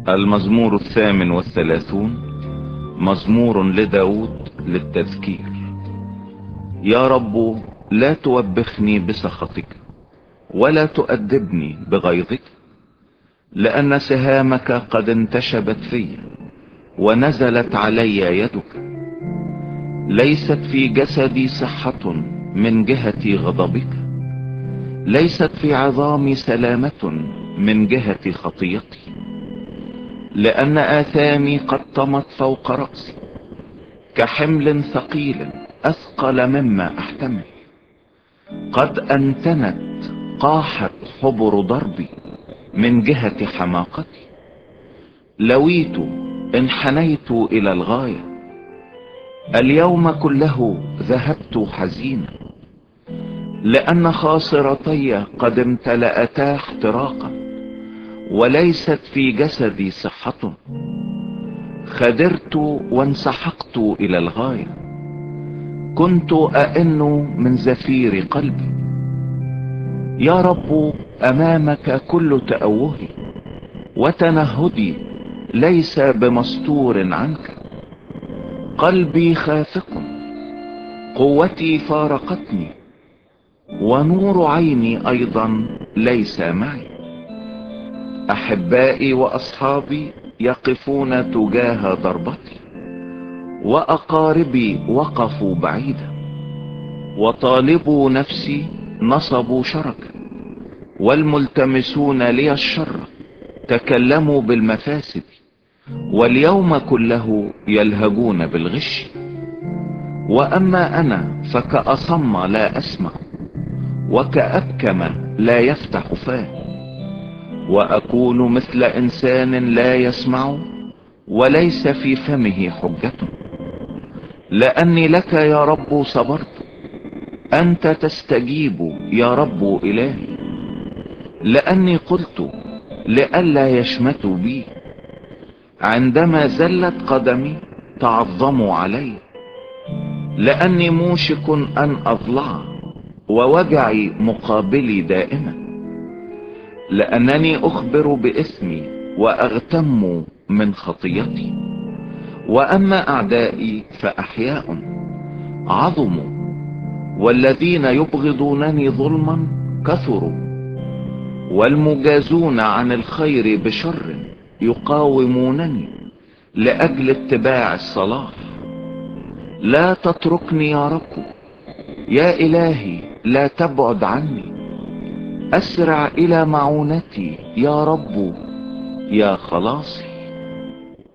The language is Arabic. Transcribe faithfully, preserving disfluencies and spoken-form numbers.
المزمور الثامن والثلاثون، مزمور لداود للتذكير. يا رب لا توبخني بسخطك ولا تؤدبني بغيظك، لأن سهامك قد انتشبت في ونزلت علي يدك. ليست في جسدي صحة من جهة غضبك، ليست في عظامي سلامة من جهة خطيتي، لأن آثامي قد طمت فوق رأسي كحمل ثقيل أثقل مما أحتمل. قد أنتنت قاحت حبر ضربي من جهة حماقتي، لويت انحنيت إلى الغاية. اليوم كله ذهبت حزينا، لأن خاصرتي قد امتلأتا احتراقا، وليست في جسدي صحة. خدرت وانسحقت إلى الغاية، كنت أئن من زفير قلبي. يا رب أمامك كل تأوهي وتنهدي ليس بمستور عنك. قلبي خافق، قوتي فارقتني، ونور عيني أيضا ليس معي. أحبائي وأصحابي يقفون تجاه ضربتي، وأقاربي وقفوا بعيدا. وطالبوا نفسي نصبوا شركا، والملتمسون لي الشر تكلموا بالمفاسد. واليوم كله يلهجون بالغش. وأما أنا فكأصم لا أسمع، وكأبكم لا يفتح فاه. وأكون مثل إنسان لا يسمع وليس في فمه حجة. لأني لك يا رب صبرت، أنت تستجيب يا رب إلهي. لأني قلت لئلا يشمتوا بي، عندما زلت قدمي تعظموا علي. لأني موشك أن أضلع، ووجعي مقابلي دائما. لأنني أخبر بإثمي وأغتم من خطيتي. وأما أعدائي فأحياء عظموا، والذين يبغضونني ظلما كثروا. والمجازون عن الخير بشر يقاومونني لأجل اتباع الصلاح. لا تتركني يا رب، يا إلهي لا تبعد عني. أسرع إلى معونتي يا رب يا خلاصي.